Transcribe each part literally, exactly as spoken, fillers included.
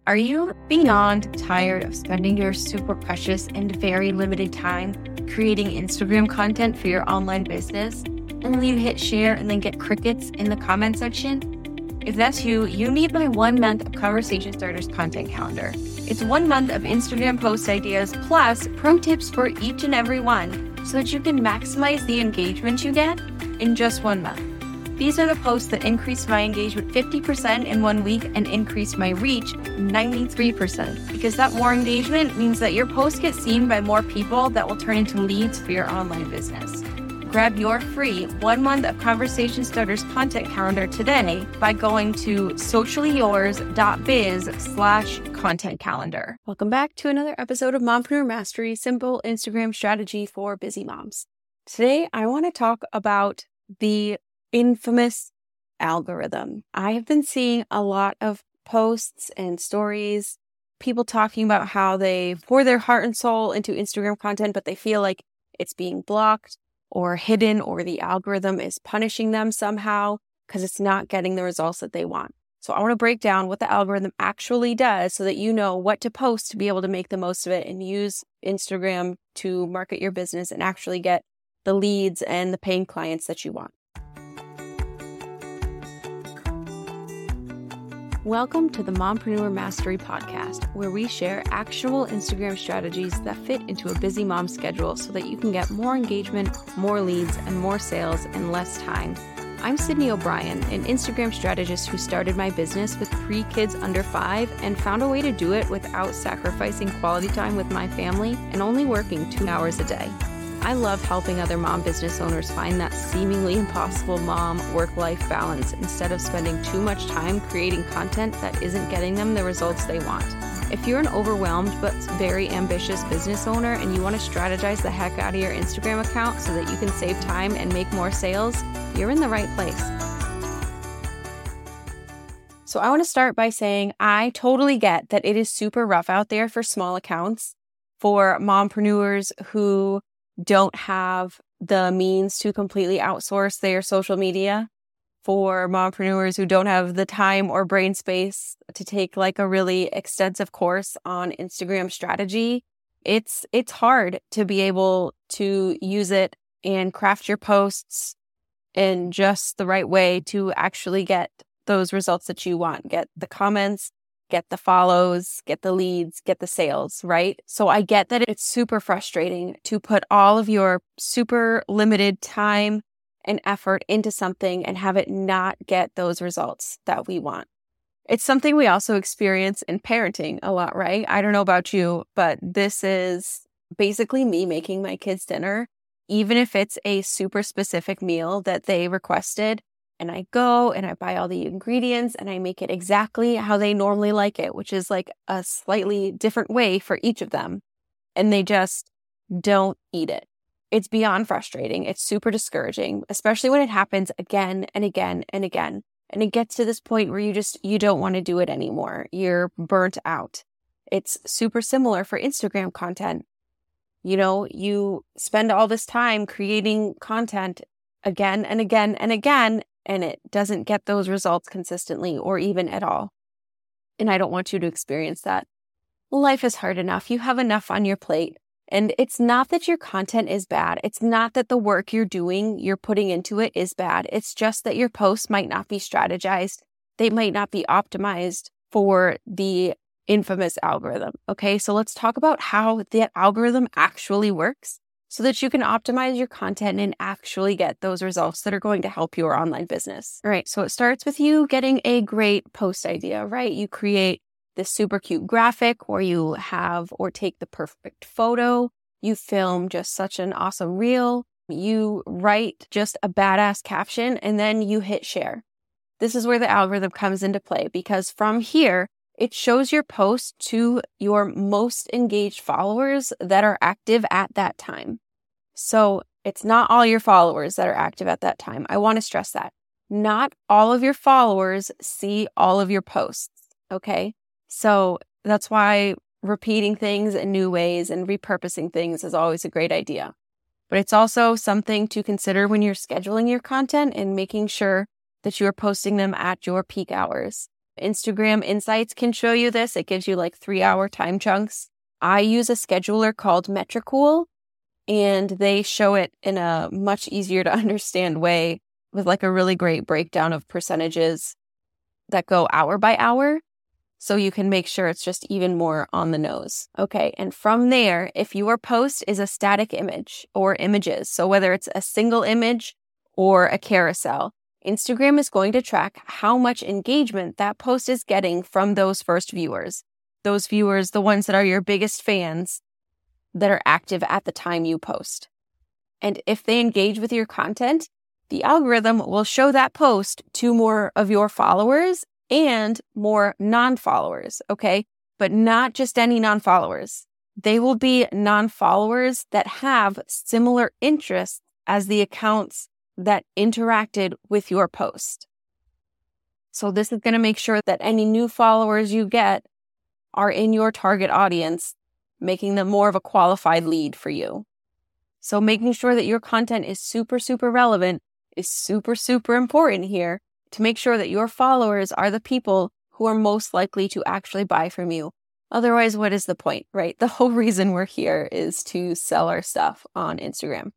Are you beyond tired of spending your super precious and very limited time creating Instagram content for your online business, and then you hit share and then get crickets in the comment section? If that's you, you need my one month of Conversation Starters content calendar. It's one month of Instagram post ideas plus pro tips for each and every one so that you can maximize the engagement you get in just one month. These are the posts that increase my engagement fifty percent in one week and increase my reach ninety-three percent. Because that more engagement means that your posts get seen by more people that will turn into leads for your online business. Grab your free one month of Conversation Starters content calendar today by going to sociallyyours.biz slash content calendar. Welcome back to another episode of Mompreneur Mastery, simple Instagram strategy for busy moms. Today, I want to talk about the infamous algorithm. I have been seeing a lot of posts and stories, people talking about how they pour their heart and soul into Instagram content, but they feel like it's being blocked or hidden, or the algorithm is punishing them somehow because it's not getting the results that they want. So I want to break down what the algorithm actually does so that you know what to post to be able to make the most of it and use Instagram to market your business and actually get the leads and the paying clients that you want. Welcome to the Mompreneur Mastery Podcast, where we share actionable Instagram strategies that fit into a busy mom's schedule so that you can get more engagement, more leads, and more sales in less time. I'm Sydney O'Brien, an Instagram strategist who started my business with three kids under five and found a way to do it without sacrificing quality time with my family and only working two hours a day. I love helping other mom business owners find that seemingly impossible mom work-life balance instead of spending too much time creating content that isn't getting them the results they want. If you're an overwhelmed but very ambitious business owner and you want to strategize the heck out of your Instagram account so that you can save time and make more sales, you're in the right place. So I want to start by saying I totally get that it is super rough out there for small accounts, for mompreneurs who don't have the means to completely outsource their social media, for mompreneurs who don't have the time or brain space to take like a really extensive course on Instagram strategy. It's it's hard to be able to use it and craft your posts in just the right way to actually get those results that you want. Get the comments, get the follows, get the leads, get the sales, right? So I get that it's super frustrating to put all of your super limited time and effort into something and have it not get those results that we want. It's something we also experience in parenting a lot, right? I don't know about you, but this is basically me making my kids dinner, even if it's a super specific meal that they requested. And I go and I buy all the ingredients and I make it exactly how they normally like it, which is like a slightly different way for each of them. And they just don't eat it. It's beyond frustrating. It's super discouraging, especially when it happens again and again and again. And it gets to this point where you just, you don't want to do it anymore. You're burnt out. It's super similar for Instagram content. You know, you spend all this time creating content again and again and again, and it doesn't get those results consistently or even at all. And I don't want you to experience that. Life is hard enough. You have enough on your plate. And it's not that your content is bad. It's not that the work you're doing, you're putting into it is bad. It's just that your posts might not be strategized. They might not be optimized for the infamous algorithm. Okay, so let's talk about how the algorithm actually works, so that you can optimize your content and actually get those results that are going to help your online business. All right, so it starts with you getting a great post idea, right? You create this super cute graphic, or you have or take the perfect photo. You film just such an awesome reel. You write just a badass caption, and then you hit share. This is where the algorithm comes into play, because from here, it shows your post to your most engaged followers that are active at that time. So it's not all your followers that are active at that time. I want to stress that. Not all of your followers see all of your posts, okay? So that's why repeating things in new ways and repurposing things is always a great idea. But it's also something to consider when you're scheduling your content and making sure that you are posting them at your peak hours. Instagram Insights can show you this. It gives you like three hour time chunks. I use a scheduler called Metricool, and they show it in a much easier to understand way with like a really great breakdown of percentages that go hour by hour. So you can make sure it's just even more on the nose. Okay, and from there, if your post is a static image or images, so whether it's a single image or a carousel, Instagram is going to track how much engagement that post is getting from those first viewers. Those viewers, the ones that are your biggest fans that are active at the time you post. And if they engage with your content, the algorithm will show that post to more of your followers and more non-followers, okay? But not just any non-followers. They will be non-followers that have similar interests as the accounts that interacted with your post. So this is going to make sure that any new followers you get are in your target audience, making them more of a qualified lead for you. So making sure that your content is super, super relevant is super, super important here to make sure that your followers are the people who are most likely to actually buy from you. Otherwise, what is the point, right? The whole reason we're here is to sell our stuff on Instagram.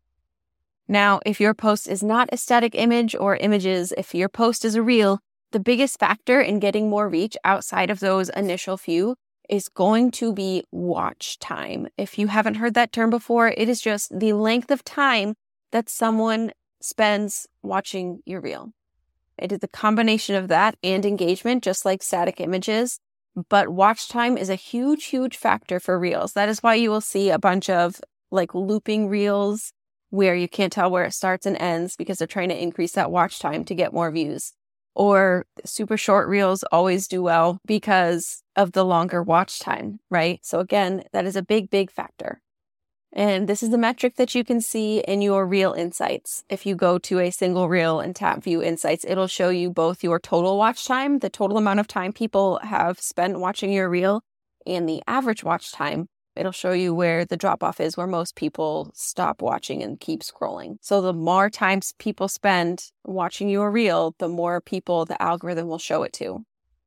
Now, if your post is not a static image or images, if your post is a reel, the biggest factor in getting more reach outside of those initial few is going to be watch time. If you haven't heard that term before, it is just the length of time that someone spends watching your reel. It is a combination of that and engagement, just like static images. But watch time is a huge, huge factor for reels. That is why you will see a bunch of like looping reels where you can't tell where it starts and ends because they're trying to increase that watch time to get more views. Or super short reels always do well because of the longer watch time, right? So again, that is a big, big factor. And this is the metric that you can see in your Reel Insights. If you go to a single reel and tap View Insights, it'll show you both your total watch time, the total amount of time people have spent watching your reel, and the average watch time. It'll show you where the drop off is, where most people stop watching and keep scrolling. So the more times people spend watching your reel, the more people the algorithm will show it to.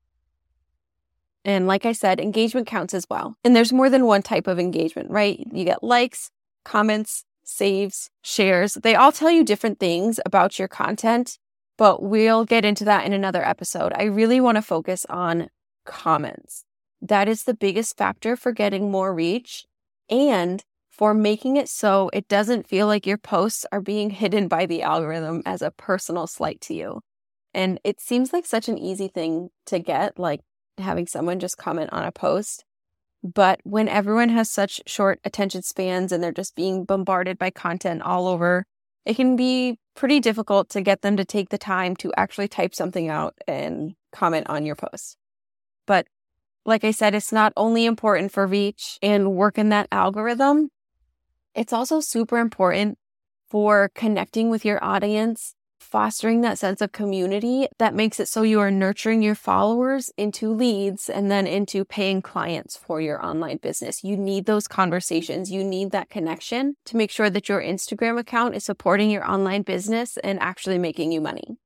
And like I said, engagement counts as well. And there's more than one type of engagement, right? You get likes, comments, saves, shares. They all tell you different things about your content, but we'll get into that in another episode. I really want to focus on comments. That is the biggest factor for getting more reach and for making it so it doesn't feel like your posts are being hidden by the algorithm as a personal slight to you. And it seems like such an easy thing to get, like having someone just comment on a post. But when everyone has such short attention spans and they're just being bombarded by content all over, it can be pretty difficult to get them to take the time to actually type something out and comment on your post. But like I said, it's not only important for reach and work in that algorithm, it's also super important for connecting with your audience, fostering that sense of community that makes it so you are nurturing your followers into leads and then into paying clients for your online business. You need those conversations. You need that connection to make sure that your Instagram account is supporting your online business and actually making you money.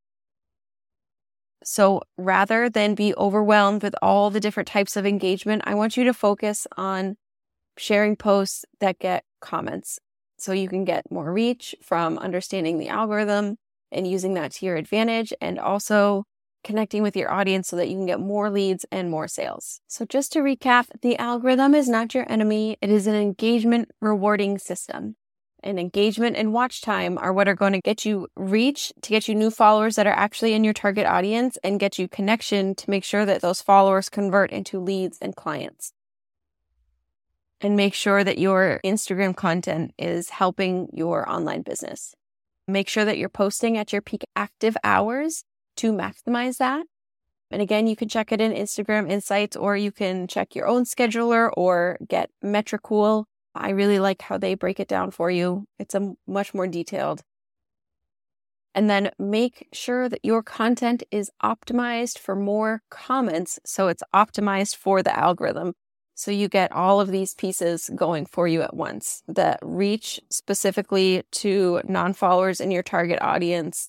So rather than be overwhelmed with all the different types of engagement, I want you to focus on sharing posts that get comments so you can get more reach from understanding the algorithm and using that to your advantage, and also connecting with your audience so that you can get more leads and more sales. So just to recap, the algorithm is not your enemy. It is an engagement rewarding system. And engagement and watch time are what are going to get you reach, to get you new followers that are actually in your target audience, and get you connection to make sure that those followers convert into leads and clients. And make sure that your Instagram content is helping your online business. Make sure that you're posting at your peak active hours to maximize that. And again, you can check it in Instagram Insights, or you can check your own scheduler or get Metricool. I really like how they break it down for you. It's a much more detailed. And then make sure that your content is optimized for more comments, so it's optimized for the algorithm. So you get all of these pieces going for you at once. The reach specifically to non-followers in your target audience,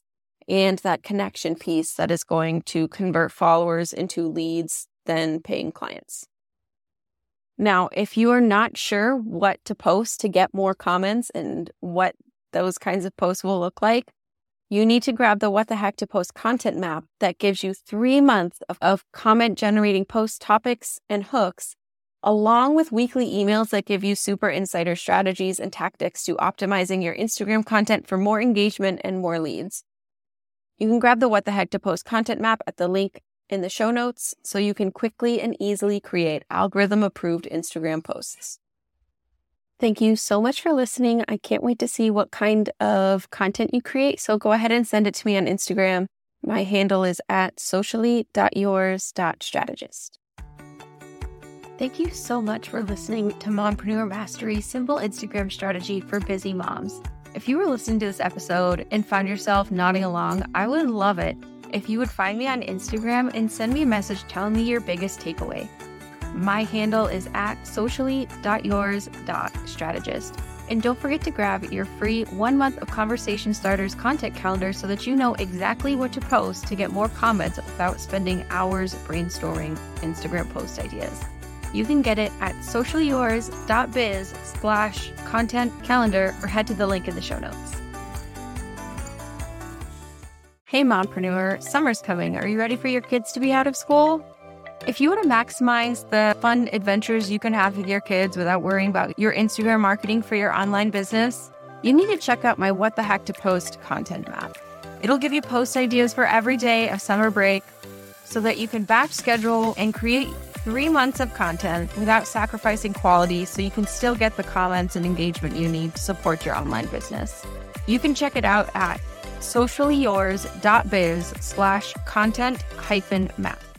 and that connection piece that is going to convert followers into leads, then paying clients. Now, if you are not sure what to post to get more comments and what those kinds of posts will look like, you need to grab the What the Heck to Post content map that gives you three months of, of comment generating post topics and hooks, along with weekly emails that give you super insider strategies and tactics to optimizing your Instagram content for more engagement and more leads. You can grab the What the Heck to Post content map at the link in the show notes so you can quickly and easily create algorithm-approved Instagram posts. Thank you so much for listening. I can't wait to see what kind of content you create, so go ahead and send it to me on Instagram. My handle is at socially dot yours dot strategist. Thank you so much for listening to Mompreneur Mastery, Simple Instagram Strategy for Busy Moms. If you were listening to this episode and found yourself nodding along, I would love it if you would find me on Instagram and send me a message telling me your biggest takeaway. My handle is at socially dot yours dot strategist. And don't forget to grab your free one month of Conversation Starters content calendar so that you know exactly what to post to get more comments without spending hours brainstorming Instagram post ideas. You can get it at socially yours dot biz slash content calendar or head to the link in the show notes. Hey mompreneur, summer's coming. Are you ready for your kids to be out of school? If you want to maximize the fun adventures you can have with your kids without worrying about your Instagram marketing for your online business, you need to check out my What the Heck to Post content map. It'll give you post ideas for every day of summer break so that you can batch schedule and create three months of content without sacrificing quality so you can still get the comments and engagement you need to support your online business. You can check it out at socially yours dot biz slash content hyphen map.